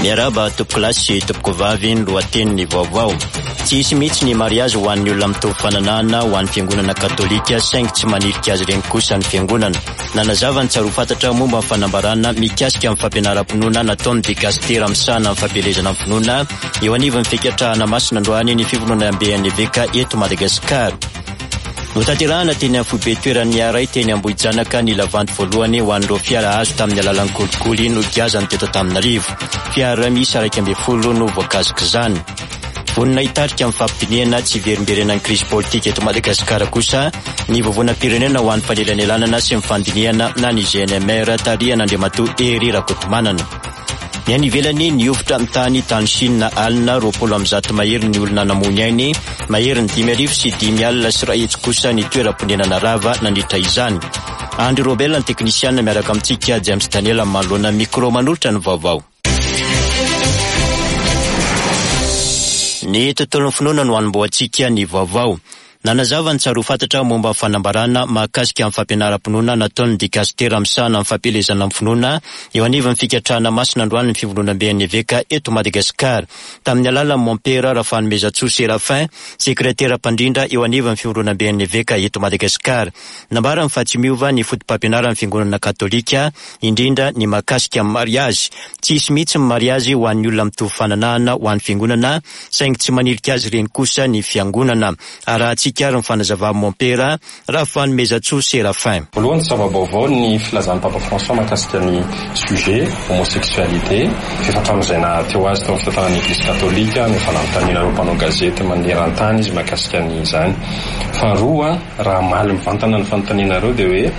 Miaraba tompoko lasy sy tompoko vavy ny lohateniny vaovao. Tsy hisy mihitsy ny mariazy ho an'ny olona mitovy fananana ho an'ny fiangonana katolika saingy tsy manilika azy ireny kosa ny fiangonana. Nanazava ny tsaro fantatra momba ny fanambarana mikasika amin'ny fampianaram-pinoana nataon'ny dikastera misahana amin'ny fampielezana amin'ny finoana eo anivon'ny fikatrahana masina androany ny fivonona BNVK eto Madagasikara. Notanterahana teny amin'ny foibe toeran'ny aray teny Ambohijanaka ny lavandy voalohany ho an'ireo fiara azo tamin'ny alalan'ny kolikoly no giazany teto Antananarivo. Fiara misy 110 no voakazika izany. Vonina hitarika amin'ny fampidiniana tsy verimberenan'ny krisy politika eto Madagasikara kosa ny vovonam-pirenena ho an'ny fanelanelanana sy mifandiniana na ny GNMR tarihan'Andriamatoa Hery Rakotomanana. Ny any ivelany niofotra amin'ny tany Chine alina 20 mahery ny olona namony ainy, mahery ny 5,500 alina sy 1 hetsy kosa ny toeram-ponenana rava nandritra izany. Andry Robel ny teknisiana miaraka amintsika James Daniel manoloana micro manolotra ny vaovao. Ny tontolon'ny finoana no hanomboantsika ny vaovao. Nanazava ny tsaro fantatra momba fanambarana mahakasika amin'ny fampianaram-pinoana nataon'ny dikastera misahana amin'ny fampielezana amin'ny finoana eo anivon'ny fikatrahana masina androany ny fivonona BNVK eto Madagasikara. Tamin'ny alalan'ny Mompera Rafanomezatsoa Serafin, sekretera mpandrindra eo anivon'ny fivonona BNVK eto Madagasikara. Nambarany fa tsy miova ny fotom-pampianaran'ny fiangonana katolika indrindra ny mahakasika amin'ny mariazy. Tsy hisy mihitsy ny mariazy ho an'ny olona mitovy fananana ho an'ny fiangonana saingy tsy manilika azy ireny kosa ny fiangonana. Arahantsika ny fanazava Mompera Rafanomezatsoa Serafin. Voalohany zava-baovao ny filazan'ny Papa François mahakasika ny sujet homosexualité, fifatramizana teo azy teo fitantanan'ny Eglise katolika, ny fananontaniana ireo mpanao gazety maneran-tany izy mahakasika ny izany. Faharoa, raha maly mivantana ny fanontaniana ireo dia hoe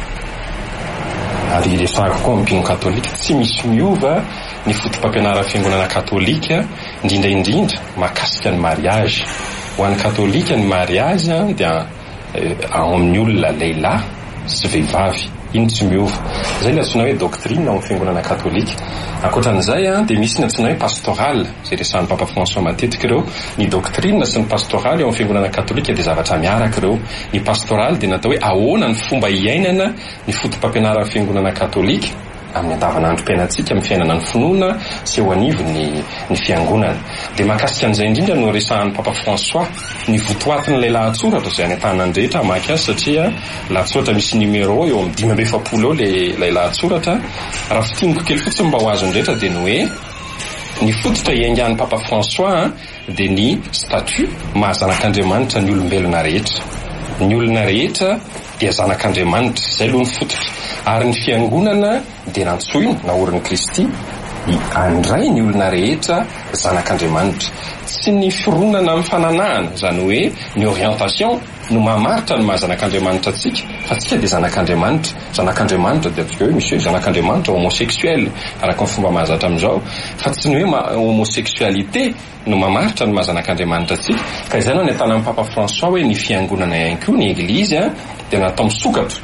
ary resaka koa mpino katolika tsy misy miova ny fotom-pampianaran'ny fiangonana katolika indrindra mahakasika ny mariage. Ho an'ny katolika ny mariage dia ao amin'ny olona lehilahy sy vehivavy, iny tsy miova. Zay ilay antsoina hoe doctrine ao amin'ny fiangonana katolika. Ankoatran'izay dia misy ny antsoina hoe pastoral, izay resahan'ny Papa François matetika ireo. Ny doctrine sy ny pastoral ao amin'ny fiangonana katolika dia zavatra miaraka ireo. Ny pastoral dia natao hoe ahoana ny fomba iainana ny fotom-pampianaran'ny fiangonana katolika amin'ny andavanandrom-piainantsika amin'ny fiainana ny finoana sy eo anivony ny fiangonana. Dia mahakasika an'izay indrindra no resahan'ny Papa François ny votoatin'ilay lahatsoratra izay any an-tanany rehetra hamaky azy satria lahatsoratra misy numéro eo amin'ny 570 eo ilay lahatsoratra. Raha fitiniko kely fotsiny mba ho azony rehetra dia ny hoe ny fototra iaingan'ny Papa François dia ny statut mahazanak'Andriamanitra ny olombelona rehetra. Ny olona rehetra dia zanak'Andriamanitra, izay aloha ny fototra. Ary ny fiangonana dia nantsoina naorin'i Kristy andray ny olona rehetra zanak'Andriamanitra. Tsy ny fironana amin'ny fananahana, izany hoe ny orientation no mamaritra ny mahazanak'Andriamanitra antsika, fa tsika dia zanak'Andriamanitra. Zanak'Andriamanitra dia atsika hoe monsieur zanak'Andriamanitra homosexuel araka ny fomba mahazatra amin'izao, fa tsy ny hoe homosexualité no mamaritra ny mahazanak'Andriamanitra antsika. Ka izay no ny atanan'ny Papa François hoe ny fiangonana ihany koa ny Eglizy dia natao misokatra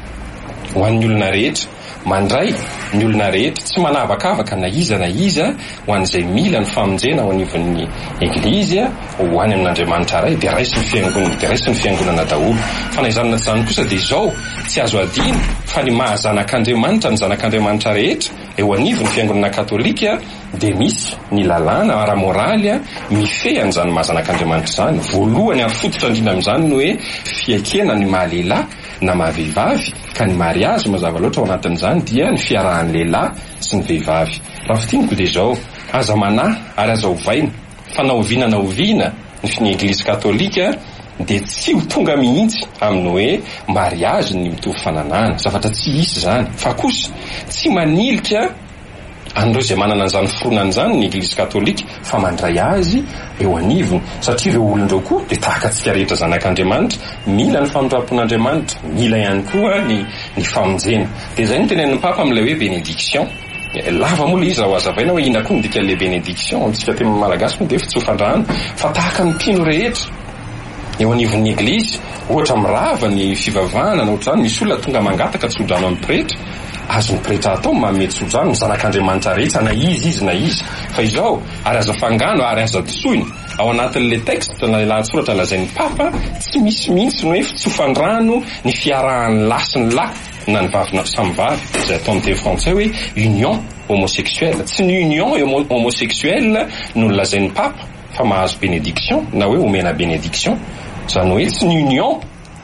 ho an'ny olona rehetra, mandray ny olona rehetra, tsy manavakavaka na iza ho an'izay mila ny famonjena ao anivon'ny Eglizy ho any amin'Andriamanitra ray dia raisy ny fiangonana daholo. Fa na izany na tsy izany kosa dia izao tsy azo adino fa ny mahazanak'Andriamanitra ny zanak'Andriamanitra rehetra eo anivon'ny fiangonana katolika dia misy ny lalàna ara-moraly mifehy an'izany mahazanak'Andriamanitra izany. Voalohany ary fototra indrindra amin'izany no hoe fiaikena ny mahalehilahy na mahavehivavy, ka ny mariazy mazava loatra ao anatin'izany dia ny fiarahan'ny lehilahy sy ny vehivavy. Raha fitiniko dia izao, aza manahy ary aza ovaina fa na oviana ny Eglizy katolika dia tsy ho tonga mihitsy amin'ny hoe mariazy ny mitovy fananahana, zavatra tsy hisy izany, fa kosa tsy manilika andreo izay manana an'izany foronana izany ny Eglizy katolika fa mandray azy eo anivony, satria ireo olon'ireo koa dia tahaka antsika rehetra zanak'Andriamanitra, mila ny famindram-pon'Andriamanitra, mila ihany koa ny famonjena. Dia izay no tenenin'ny Papa amin'ilay hoe bénédiction. Lava moa ilay izy raha ho azavaina hoe ina koa ny dikan'ilay bénédiction amintsika teny malagasy moa dia efa tsy ho fandrahana, fa tahaka ny mpino rehetra eo anivon'ny Eglizy, ohatra mirava ny fivavahana na ohatrany misy olona tonga mangataka tsodrano amin'ny pretra, azony pretra atao manome tsodrano ny zanak'Andriamanitra rehetra na izy, fa izao ary aza fangano ary aza disoina ao anatin'ilay texte na lahatsoratra lazain'ny Papa tsy misy mihitsy no hoe tsy ho fandrano ny fiarahan'ny lahy sy ny lahy na ny vavy samy vavy, izay atao amin'ny teny frantsay hoe union homosexuel, tsy ny union homosexuel no lazain'ny papa fa mahazo bénédiction na hoe omena bénédiction, zany hoe tsy ny union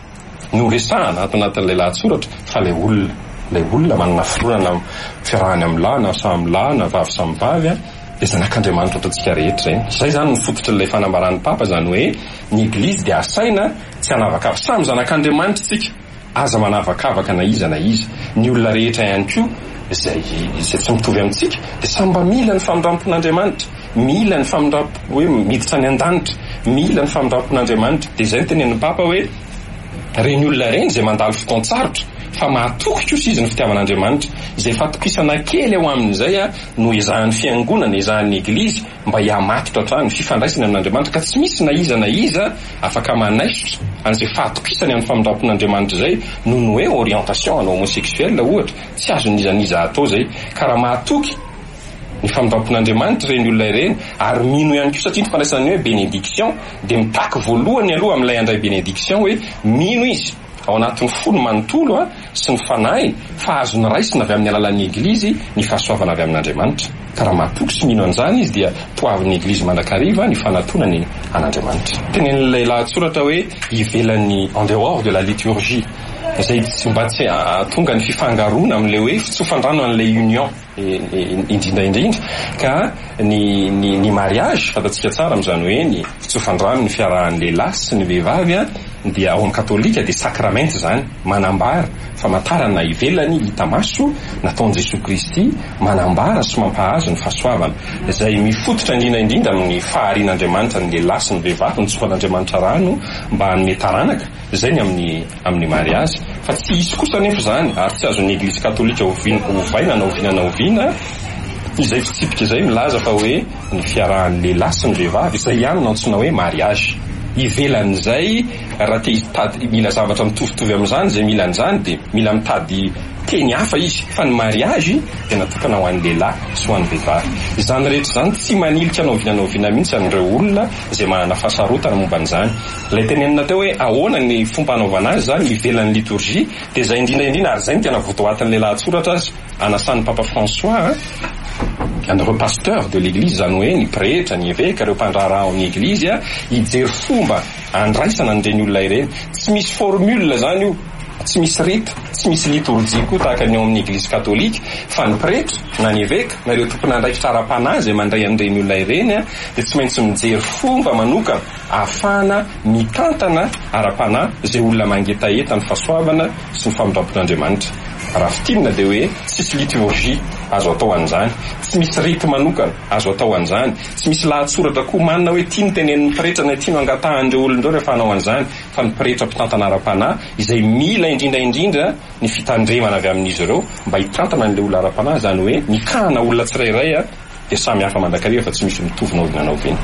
no resahana anatin'ilay lahatsoratra fa lay olona manana fironana fiarahany amin'ny lahy na samy lahy na vavy samy vavy dia zanak'Andriamanitra ohatantsika rehetra zay zany ny fototra n'ilay fanambaran'ny papa, zany hoe ny église dia asaina tsy hanavakava, samy zanak'Andriamanitra tsika, aza manavakavaka na iza, ny olona rehetra ihany koa izay tsy mitovy amintsika dia samy mba mila ny famindrampon'Andriamanitra, mila ny famindrampo hoe miditra any an-danitra, mila ny famindrampon'Andriamanitra. Dia izay no tenen'ny papa hoe reny olona reny izay mandalo fotoan-tsarotra fa mahatoky kosa izy ny fitiavan'Andriamanitra, izay fatokisana kely eo amin'izay no ezahan'ny fiangonana, ezahan'ny eglizy mba hiamatotra hatrany fifandraisana amin'Andriamanitra, ka tsy misy na iza afaka manaisotra an'izay fahatokisany amin'ny famindrampon'Andriamanitra zay noho ny hoe orientation ana homosexuel ohatra, tsy azon'izaniza atao zay, ka raha mahatoky ny famindrampon'Andriamanitra reny olona ireny ary mino ihany koa satria ny fandraisany hoe bénédiction dia mitaky voalohany aloha amin'ilay andray bénédiction hoe mino izy ao anatin'ny folo manontolo sy ny fanahy fa azony raisina avy amin'ny alalan'ny eglizy ny fahasoavana avy amin'Andriamanitra, ka raha mahatoky sy mino an'izany izy dia toavin'ny eglizy mandrakariva ny fanatonany an'Andriamanitra. Tenen'ilay lahatsoratra hoe ivelany en dehors de la liturgie, izay tsy mba tsy tonga ny fifangarona amin'ilay hoe fitsofandrano an'ilay union indrindraindrindra, ka ny mariage fantatsika tsara amin'izany hoe ny fitsofandrano ny fiarahan'ny lehilahy sy ny vehivavy dia ao amin'ny katolika dia sakramenty zany, manambara famantarana ivelany hita maso nataon'i Jesosy Kristy, manambara sy mampahazo ny fahasoavana, izay mifototra indrindraindrindra amin'ny faharian'Andriamanitra ny lehilahy sy ny vehivavy, ny tsofan'Andriamanitra rano mba hanome taranaka, izay ny amin'ny mariage. Fa tsy hisy kosa nefa zany ary tsy azon'ny eglizy katolika ovaina na oviana izay fitsipika izay milaza fa hoe ny fiarahan'ny lehilahy sy ny vehivavy izay ihany no antsoina hoe mariage. Ivelan'izay raha te hitady mila zavatra mitovitovy amin'izany izay mila an'izany dia mila mitady teny hafa izy, fa ny mariage dia natokana ho an'ny lehilahy sy ho an'ny vehivavy. Izany rehetra izany tsy manilika naovinanaoviana mihitsy an'ireo olona izay manana fahasarotana momba an'izany. Ilay tenenina teo hoe ahoana ny fomba hanaovana azy zany ivelan'ny liturgie dia izay indrindraindrindra ary izay no tena votoatin'ilay lahatsoratra azy anasan'ny Papa François ireo pasteur de l'église, zany hoe ny pretra, ny évêque, ireo mpandraharaha ao ny eglizy hijery fomba andraisana an'ireny olona ireny. Tsy misy formule zany io, tsy misy rita, tsy misy liturgie koa tahaka ny ao amin'ny eglizy katolika, fa ny pretra na ny évêque na ireo tompony andraikitra ara-panahy izay mandray an'ireny olona ireny dia tsy maintsy mijery fomba manokana ahafahana mitantana ara-panahy izay olona mangetaeta ny fahasoavana sy ny famindrampon'Andriamanitra. Raha fitinina dia hoe tsisy liturgie azo atao an'izany, tsy misy rity manokana azo atao an'izany, tsy misy lahatsoratra koa manina hoe tiany tenen'ny pretra na tiany angatahan'ireo olondreo rehefa hanao an'izany, fa ny pretra mpitantana ara-panahy izay mila indrindraindrindra ny fitandremana avy amin'izy ireo mba hitantana an'ilay olona ara-panahy, zany hoe nikahana olona tsirairay dia samy hafa mandrakariva fa tsy misy mitovy naovinanaoviana.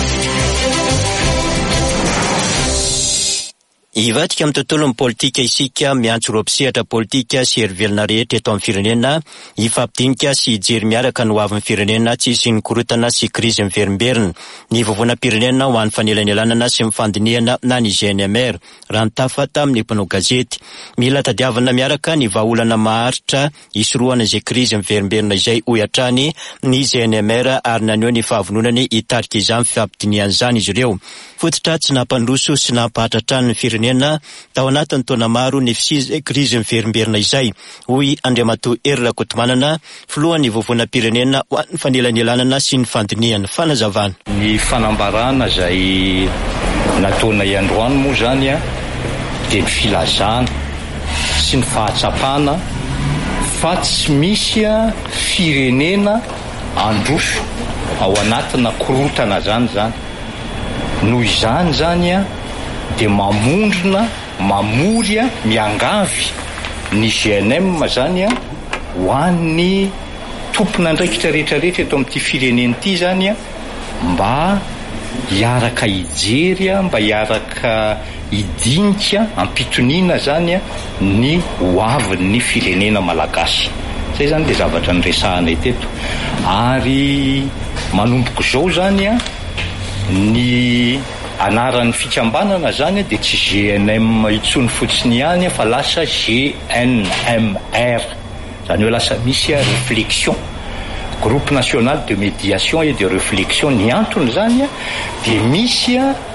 Ivadika amin'ny tontolon'ny politika isika miantso ropsihatra politika sy hery-velona rehetra eto amin'ny firenena, ifampidinika sy hijery miaraka ny hoavin'ny firenena tsy hisy nikorotana sy krizy miverimberina. Ny vovona pirenena ho an'ny fanelanelanana sy mifandinihana na ny GNMR raha nitafata amin'ny mpanao gazety. Mila tadiavana miaraka ny vahaolana maharitra hisorohana izay krizy miverimberina izay hoy hatrany ny GNMR ary naneho ny fahavononany hitarika izany fifampidinihan'izany izy ireo. Fototra tsy nampandroso sy nampahatratrany ny firenena tao anatin'ny taona maro ny fisizy krizy miverimberina izay, hoy Andriamatoa Hery Rakotomanana, filohan'ny vovona pirenena ho an'ny fanelanelanana sy ny fandinihana. Fanazavana. Ny fanambarana izay nataona Androany moa zany dia ny filazana sy ny fahatsapana fa tsy misy firenena androso ao anatina korotana zany. Noho izany zany dia mamondrona, mamory, miangavy ny GNM zany ho an'ny tompona andraikitra rehetrarehetra eto amin'ity firenena ity zany mba hiaraka hijery, mba hiaraka hidinika ampitoniana zany ny hoavin'ny firenena malagasy. Zay zany dia zavatra niresahana eteto. Ary manomboka izao zany ny anaran'ny fikambanana zany dia tsy GNM itsony fotsiny ihany fa lasa GNMR, zany hoe lasa misy réflexion groupe national de médiation et de réflexion ny antony zany dia misy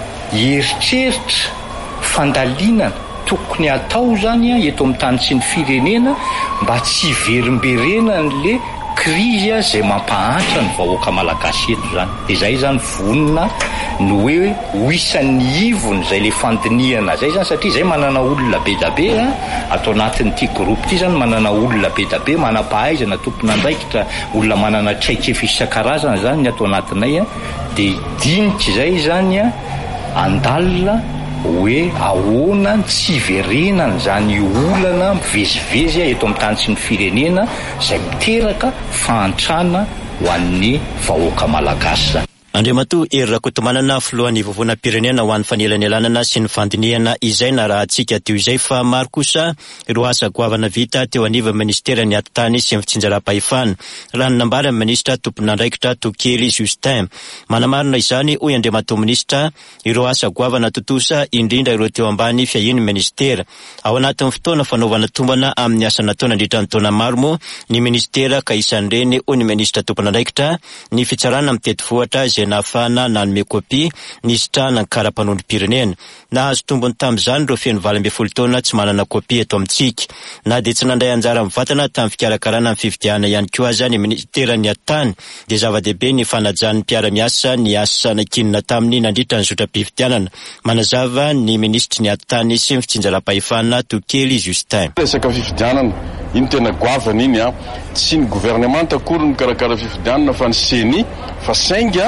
eritreritra fandalinana tokony atao zany eto amin'ny tany sy ny firenena mba tsy verimberena n'le krizy zay mampahantra ny vahoaka malagasy eto zany. Dia zay zany vonina no hoe ho isan'ny ivony zay le fandiniana zay zany, satria zay manana olona be da be atao anatin'ity groupe ity zany, manana olona be da be, manam-pahaizana tompon'andraikitra, olona manana traikefa isan-karazana zany ny atao anatinay dia dinika zay zany andalina hoe ahoana tsy verenana zany olana mivezivezy eto amin'ny tany sy ny firenena zay miteraka fahantrana ho an'ny vahoaka malagasy zany. Andriamatoa Hery Rakotomanana, filohan'ny vovonam-pirenena ho an'ny fanelanelanana sy ny fandiniana izay na raha antsika teo izay fa maro kosa ireo asa goavana vita teo aniva ministera ny atitany sy ny fitsinjaram-pahefana. Raha ny nambara ny minisitra tompon'andraikitra Tokely Justin manamarina izany hoy andriamatoa minisitra ireo asa goavana totosa indrindra ireo teo ambany fiahiny ministera. Ao anatin'ny fotoana fanaovana tombana amin'ny asa nataona andritra ny taona maro moa ny ministera ka isan'ireny hoy ny minisitra tompon'andraikitra ny fitsarana mitety vohatra nafana nanome kopi ny sitrana ny karapanondrom-pirenena. Nahazo tombony tamin'izany ireo feno 20 taona tsy manana kopi eto amintsika. Na dia tsy nandray anjara mivantana tamin'ny fikarakarana amin'ny fifidiana ihany koa aza ny ministera ny atany dia zava-dehibe ny fanajan'ny mpiara-miasa ny asa nakinina taminy nandritra ny zotra-pifidianana. Manazava ny ministry ny atany sy ny fitsinjaram-pahefana Tokely Justin. Resaka fifidianana iny tena goavana iny tsy ny gouvernement akory ny karakara fifidianana fa ny seni fa sainga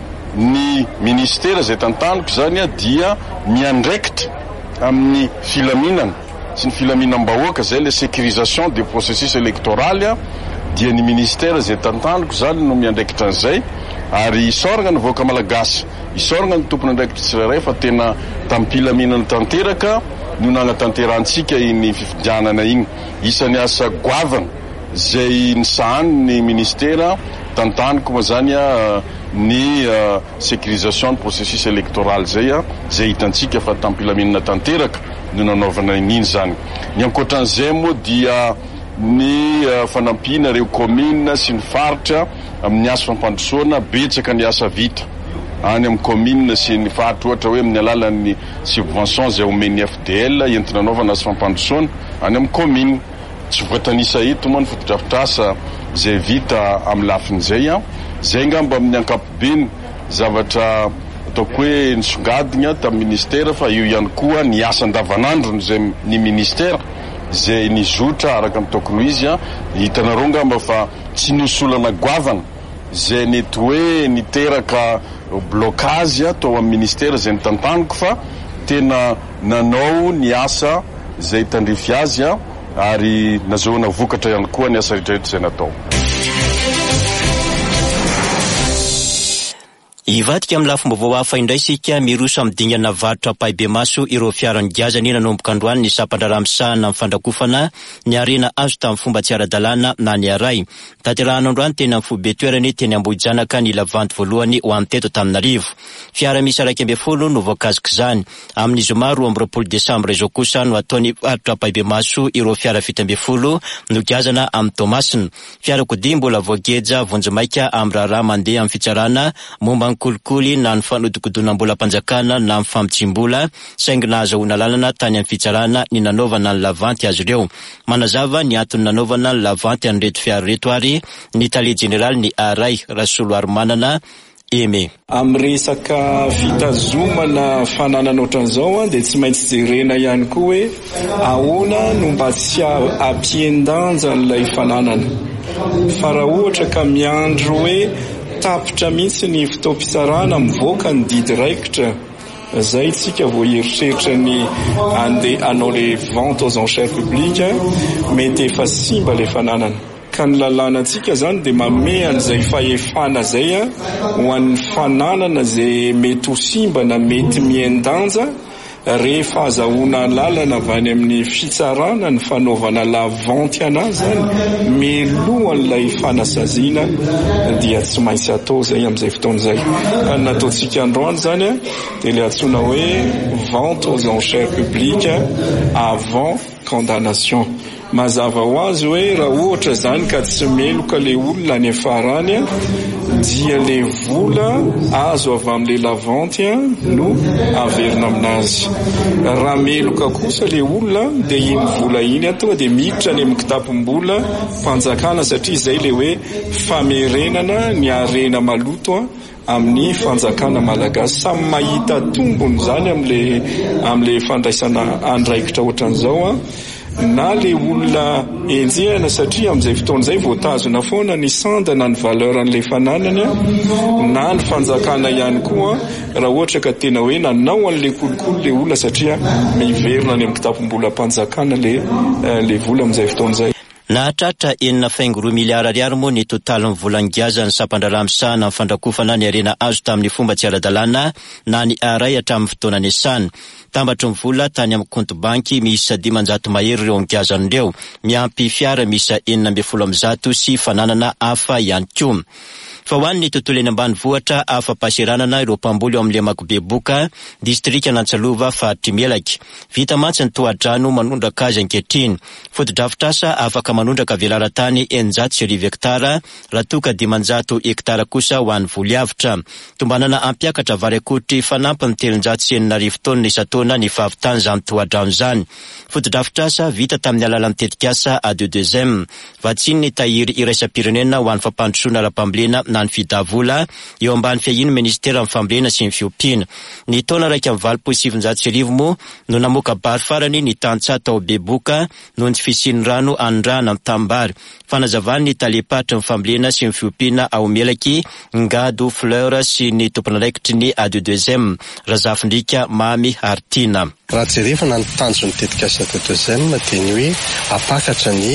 ny ministera zay tantaniko zany dia miandraikitra amin'ny filaminana sy ny filaminam-bahoaka zay le sécurisation des processus électoral dia ny ministera zay tantaniko zany no miandraikitra an'izay ary isoragna ny vahoaka malagasy, isoragna ny tompony andraikitra tsirairay fa tena tamin'ny filaminana tanteraka no nanatanterantsika iny fifidianana iny. Isan'ny asa goavana zay nisahany ny ministera tantaniko moa zany ny sécurisation du processus électoral zay hitantsika fa tampilaminana tanteraka no nanaovana ininy zany. Ny ankoatran'izay moa dia ny fanampiana reo commune sy ny faritra amin'ny asa fampandrosoana betsaka ny asa vita any amin'ny commune sy ny faritra ohatra hoe amin'ny alalan'ny subvention zay omeny FDL entina anaovana asa fampandrosoana any amin'ny commune. Tsy voatanisa eto moa ny fotodrafitrasa zay vita amin'ny lafin'izay zay ngamba amin'ny ankapobeny zavatra ataoko hoe nisongadina tamin'ny ministera fa io ihany koa ny asa andavanandro zay ny ministera zay nizotra araka amin'ny tokony izy hitanareo ngamba fa tsy nosolana goavana zay nety hoe niteraka blocage tao amin'ny ministera zay nitantaniko fa tena nanao ny asa zay tandrify azy ary nazoana vokatra ihany koa ny asa rehetrarehetra zay natao. Ivadika amin'ny lafim-baovao hafa indray sika miroso amin'ny dingana varotra Paibe Maso ireo fiaran'ny gazany nanomboka androany ny sampandraramisahana amin'ny fandrakofana ny arena azo tamin'ny fomba tsy ara-dalàna na ny aray. Tanterahana androany teny amin'ny fobe toerany teny Ambohijanaka ny lavanty voalohany ho anteto Taminarivo. Fiara misy 210 no voakazika izany. Amin'ny zoma 20 Desambra izao kosa no ataony varotra Paibe Maso ireo fiara 70 no gazana amin'ny Tomasina. Fiarakodia mbola voageja vonjimaika amin'ny raharaha mandeha amin'ny fitsarana momba kolikoly na ny fanodikodonam-bolam-panjakana na ny famitsim-bola saingy nahazoana lalana tany amin'ny fitsarana ny nanaovana ny lavanty azy ireo. Manazava ny antony nanaovana ny lavanty an'ireto fiara reto ary ny tale jeneraly ny Aray Rasolo Armanana Eme. Amin'ny resaka fitazomana fananana ohatran'izao dia tsy maintsy jerena ihany koa hoe ahoana no mba tsy ampiendanja n'ilay fananana. Fa raha ohatra ka miandro hoe tapitra mihitsy ny fotoam-pitsarana mivoaka ny didy raikitra, zay tsika vao eritreritra ny andeha hanao le vente aux enchères publiques mety efa simba le fananana. Ka ny lalàna antsika zany dia manome an'izay fahefana zay ho an'ny fananana zay mety ho simba na mety miendanja rehefa azahoana lalana avy any amin'ny fitsarana ny fanaovana lavanty anazy zany milohan'ilay fanasaziana dia tsy maintsy atao zay amin'izay fotoan'izay. Ka ny nataontsika androany zany dia le antsoina hoe vente aux enchères publiques avant condamnation. mazava ho azy hoe raha ohatra zany ka tsy meloka le olona any afarany dia le vola azo avy amin'le lavanty no averina aminazy. Raha meloka kosa le olona dia iny vola iny tonga dia miditra any amin'ny kitapom-bola mpanjakana, satria izay le hoe famerenana ny harena maloto amin'ny fanjakana malagasy. Samy mahita tombony zany amin'le fandraisana andraikitra ohatran'izao na le olona enjehana, satria amin'izay fotoana izay voatazona foana ny sandana ny valeur an'ilay fananany na ny fanjakana ihany koa raha ohatra ka tena hoe nanao an'ilay kolokolo le olona, satria miverina any amin'ny kitapom-bola mpanjakana le vola amin'izay fotoana izay. Nahatratra 4.2 miliara ariary moa ny totalin'ny volan-giaza ny sampandraramisa na fandrakofana ny arena azo tamin'ny fomba tsy ara-dalàna na ny aray hatramin'ny fotoana niasany. Tambatry ny vola tany amin'ny compte banky misy 500 mahery ireo ngiazan'ireo, miampy fiara misy 410 sy fananana hafa ihany koa. Fa ho an'ny tontolo eny ambanivohitra afa-pasiranana ireo mpamboly ao amin'le Makobeboka, distrika Natsalova faritry Melaky. Vita mantsy ny tohadrano manondraka azy ankehitriny. Foto-drafitrasa afaka manondraka velaran-tany 900 hektara, raha toka 500 hektara kosa ho an'ny voliavitra. Tombanana ampiakatra vary akotry fanampiny 790 tona isan-taona ny fahavitany izany tohadrano izany. Foto-drafitrasa vita tamin'ny alalan'ny tetikasa A2M. Vatsiny ny tahiry iraisam-pirenena ho an'ny fampandrosoana ara-pambolena na ny fidavola eo ambany fiahiny ministera amin'ny fambolena sy ny fiompiana. Ny taona 1.700 moa no namoaka bary farany ny tantsaha tao Beboka noho ny fisian'ny rano andrana amin'ny tambary. Fanazavany ny talepatra ny fambolena sy ny fiompiana ao Melaky, Ngado Fleur sy ny tompon'andraikitry ny A2M Razafindrika Mamy Artina. Raha jerevana ny tanjony tetikasa A2M dia ny hoe apakatra ny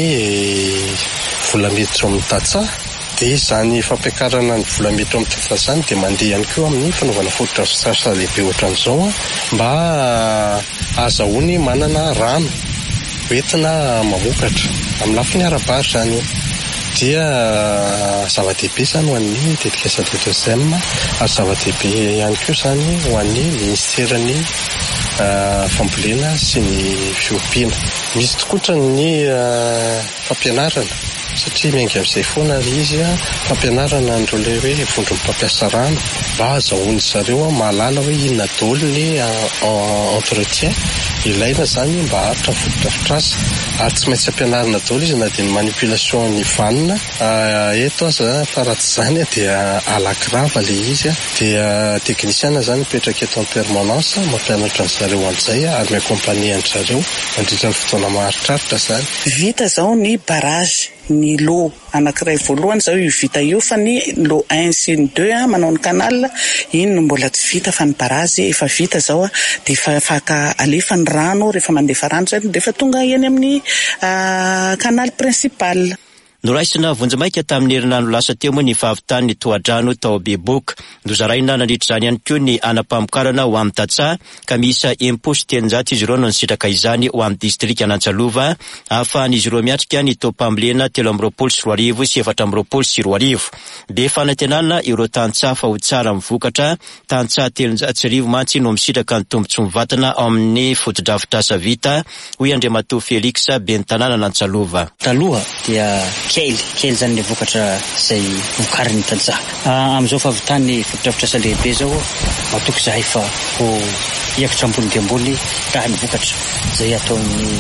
vola miditra amin'ny tantsaha. Dia izany fampiakarana ny vola miditra amin'ny tantsaha izany dia mandeha ihany koa amin'ny fanaovana foto-drafitrasa lehibe ohatran'izao mba azahoany manana rano hoentina mamokatra amin'ny lafiny arabary zany. Dia zava-dehibe izany ho an'ny tetikasa A2M ary zava-dehibe ihany koa izany ho an'ny ministerany fambolena sy ny fiompiana. Misy tokotra ny fampianarana, satria miainga amin'izay foana izy fampianarana andreo le hoe vondron'ny mpampiasa rano mba azahoany zareo mahalala hoe inona daholo ny entretien ilaina zany mba haritra ny foto-drafitrasa. Ary tsy maintsy ampianarana daholo izy na dia ny manipulation ny vanina eto aza, fa raha tsy izany dia alakrava le izy dia teknisiana zany mipetraka eto amin'ny permanence mampianatra ny zareo an'izay ary miakompanie an zareo mandritra ny fotoana maharitraritra zany. Vita zao ny barrage, ny lo anankiray voalohany zao io vita io, fa ny lo 1 sy ny 2 manao ny canal iny no mbola tsy vita, fa ny barrage efa vita zao dia efa alefa ny rano rehefa mandefa rano zany dia efa tonga eny amin'ny canal principal. Noraisina vonjamaika tamin'ny herinandro lasa teo moa ny fahavitany ny tohadrano tao Beboka. Nozaraina nandritra izany ihany koa ny anam-pamokarana ho amin'ny tantsaha ka miisa 700 izy ireo no nisitraka izany ho amin'ny distrika Natsalova, ahafahan'izy ireo miatrika ny toam-pambolena 324 sy 424. Be fanantenana ireo tantsaha fa ho tsara mivokatra, tantsaha 300 mantsy no misitraka ny tombontsoa mivatana ao amin'ny foto-drafitrasa vita, hoy Andriamatoa Felix Bentanana Natsalova. Taloha dia kely zany le vokatra izay vokariny tantsaha. Amin'izao fahavitany foto-drafitrasa lehibe zao matoky zahay fa ho hiakatra ambony dia ambony raha ny vokatra izay atao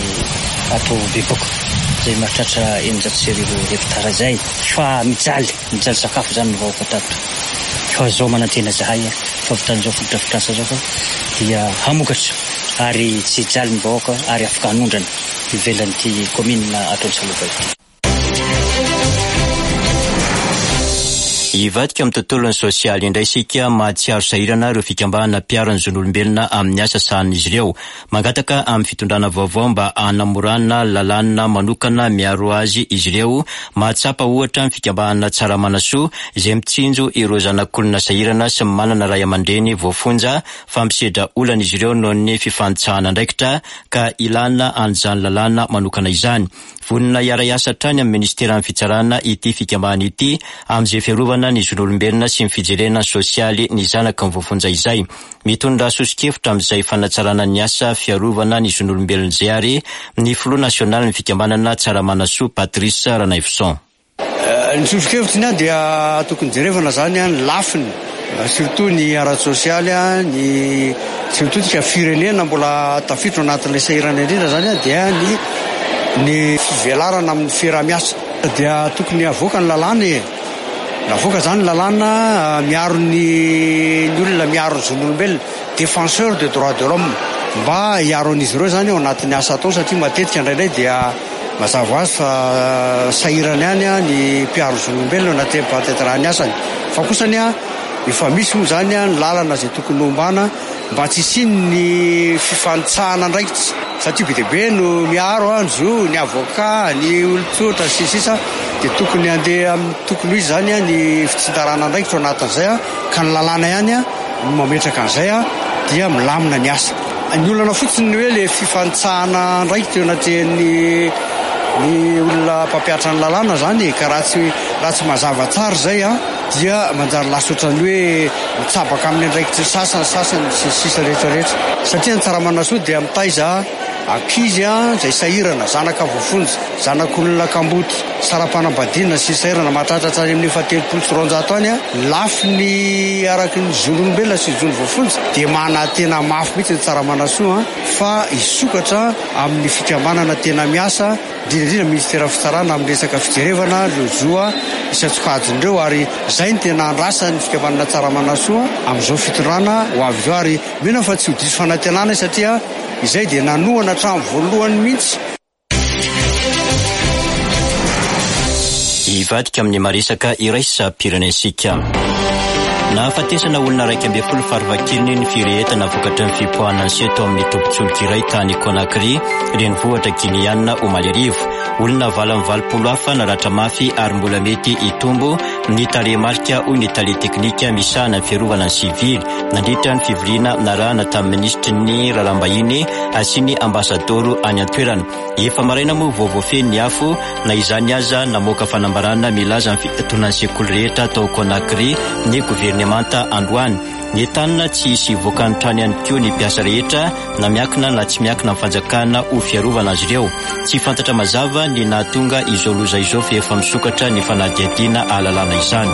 Beboka izay maritratra 700 hektara izay. Fa mijaly sakafo zany ny vahoaka tato. Fa zao manantena zahay fahavitan'izao foto-drafitrasa zao fa dia hamokatra ary tsy jaly ny vahoaka ary afaka hanondrana ivelan'ity commune atao Natsalova ity. Ivadika amin'ny tontolon'ny sosialy indray isika mahatsiaro sahirana ireo fikambahana piaran'ny zon'olombelona amin'ny asa sahan'izy ireo. Mangataka amin'ny fitondrana vaovao mba hanamorana lalàna manokana miaro azy izy ireo, mahatsapa ohatra amin'ny fikambahana tsara manasoa izay mitsinjo ireo zanak'olona sahirana sy manana ray aman-dreny voafonja fampisedra olana izy ireo noho ny fifanitsahana andraikitra ka ilana an'izany lalàna manokana izany. Vonina iara-iasa trany amin'ny ministeran'ny fitsarana ity fikambanana ity amin'izay fiarovana ny zon'olombelona sy ny fijerena sosialy ny zanaka ny voafonja izay. Mitondra sosikevitra amin'izay fanatsarana ny asa fiarovana ny zon'olombelona izay ary ny Front National ny fikambanana Tsaramanasoa Patrice Ranaivson. Ny sosikevitra dia tokony jerevana zany ny lafiny, surtout ny ara-sosialy, ny surtout tika firenena mbola tafiditra anatin'ilay sahirana indrindra zany dia ny fivelarana amin'ny fiarah-miasa dia tokony avoaka ny lalàna navoaka zany lalàna miaro ny olona miaro ny zon'olombelona, défenseur de droits de l'homme, mba hiaro an'izy ireo zany ao anatin'ny asa atao satria matetika indraindray dia mazava azy fa sahirana ihany ny mpiaro zon'olombelona anaty mpahatetrahany asany. Fa kosany efa misy moa zany ny lalana zay tokony hombana mba tsy isiny ny fifanitsahana andraikitra satria be deaibe no miaro anjo ny avocat ny olon-tsotra sisa dia tokony andeha tokony izy zany ny fitsintarana andraikitra anatin'izay ka ny lalàna ihany no mametraka an'izay dia milamina ny asa. Ny olana fotsiny hoe le fifanitsahana andraikitra anatin'ny olona mpampiatra ny lalàna zany ka raha tsy mazava tsara zay dia manjary lasotrany hoe mitsabaka amin'ny andraikitra sasany sisa rehetrarehetra satria ny Tsaramanasoa dia mitaiza ankizy zay sahirana, zanaka voafonja, zanak'olona kamboty, saram-panambadiana sy sahirana mahatratratra amin'ny 700 any lafiny araky ny zon'olombelona sy zony voafonja dia mana tena mafy mihitsy ny Tsaramanasoa fa isokatra amin'ny fikambanana tena miasa indrindra ministera fitsarana amin'ny resaka fijerevana lozoa isatsokajindreo ary zay ny tena andrasan'ny fikambanana Tsaramanasoa amin'izao fitondrana ho avy zao ary mena fa tsy ho diso fanantenana satria izay dia nanohana trano voalohany mihitsy. Ivadika amin'ny maresaka iraisam-pirenensika. Nahafatesana olona 12 faravakiliny ny firehetana vokatry ny fipoahana ny seto amin'ny tombontsoloka iray tany Conakry renivohitra Guinéana omaly arivo. Olona 20 hafa naratra mafy ary mbola mety hitombo ny tarehimarika hoy ny tale teknika misahana ny fiarovana ny sivily nandritra ny fivoriana narahana tamin'ny ministry ny rarambahiny sy ny ambasadoro any an-toerana. Efa maraina moa voavoafeny ny afo na izany aza namoaka fanambarana milaza ny fitonan'ny sekoly rehetra tao Conakry ny governemanta androany. Ny tanana tsy hisy voakany trany ihany koa ny mpiasa rehetra na miakina na tsy miakina amin'ny fanjakana ho fiarovana azy ireo. Tsy fantatra mazava ny nahatonga izao loza izao fa efa misokatra ny fanadihadiana ahalalana izany.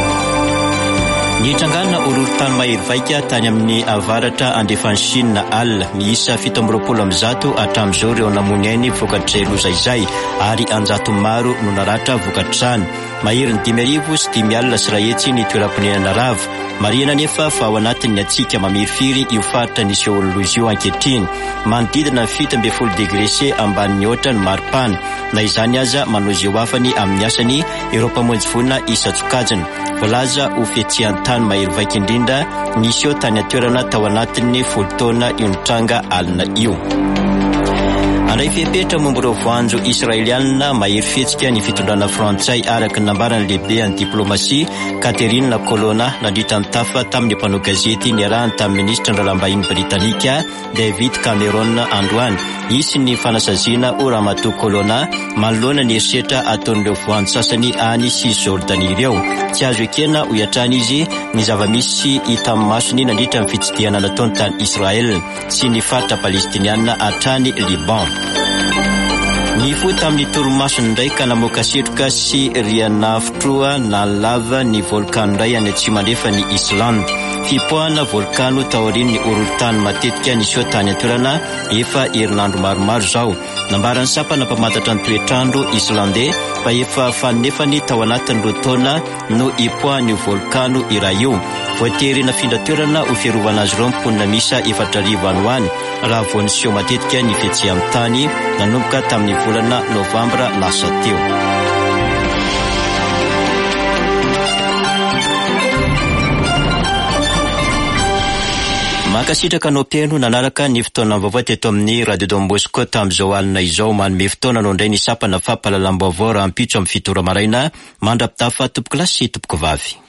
Ny trangana horohorontany mahery vaika tany amin'ny avaratra andefany Chine Al miisa 700 hatramin'izao ireo namony ainy vokatr'izay loza izay ary 100 maro no naratra vokatr'izany. Mahery ny 5,500 sy rahetsy ny toeram-ponenana rava. Marihana nefa fa ao anatin'ny atsika mamirifiry io faritra nisy eo loza io ankehitriny. Manodidina 17 degré C ambanin'ny oatra ny maripana. Na izany aza manao izay ho afany amin'ny asany ireo mpamonjy voina isatsokajiny. Voalaza ho fiatsiany tany mahery vaika indrindra nisy eo tany atoerana tao anatin'ny 10 taona io nitranga alina io. Andray fipetra momba ireo voanjo israeliana mahery fihetsika ny fitondrana frantsay araky nambarany lehibe any diplomasia Catherine Colonna nandritra ny tafa tamin'ny mpanao gazety niarahany tamin'ny ministra ny rarambahiny britanika David Cameron androany. Isy ny fanasaziana ho Ramatoa Colonna manoloana ny herisetra ataon'ireo voanjo sasany any sy Jordanie ireo. Tsy azo ekena ho iatrany izy ny zava-misy hita amin'ny masony nandritra ny fitsidiana nataony tany Israel sy ny faritra palestiniana hatrany Liban. Ny fo tamin'ny toromasony indray ka namoaka setroka sy rianaftroa na lava ny volkano indray any tsy mandefa ny Islande. Fipoahana volkano taorian'ny horohorontany matetika nisy eo tany an-toerana efa herinandro maromaro zao. Nambarany sapana mpamantatra ny toetrandro islandais fa efa fanefany tao anatin'ny roa taona no hipoahan'io volkano iray io. Voatery nafindra toerana ho fiarovana azy ireo mponina misa 4,000 any ho any raha vao niseho matetika ny fietsehan'ny tany nanomboka tamin'ny volana novambra lasa teo. Makasitraka anao mpiaino nanaraka ny fotoana vaovao teto amin'ny Radio Don Bosco tamin'izao alina izao manome fotoana anao indray ny sapana fampahalalam-baovao raha ampitso amin'ny 7 maraina mandrapitafa tompoko lasy sy tompoko vavy.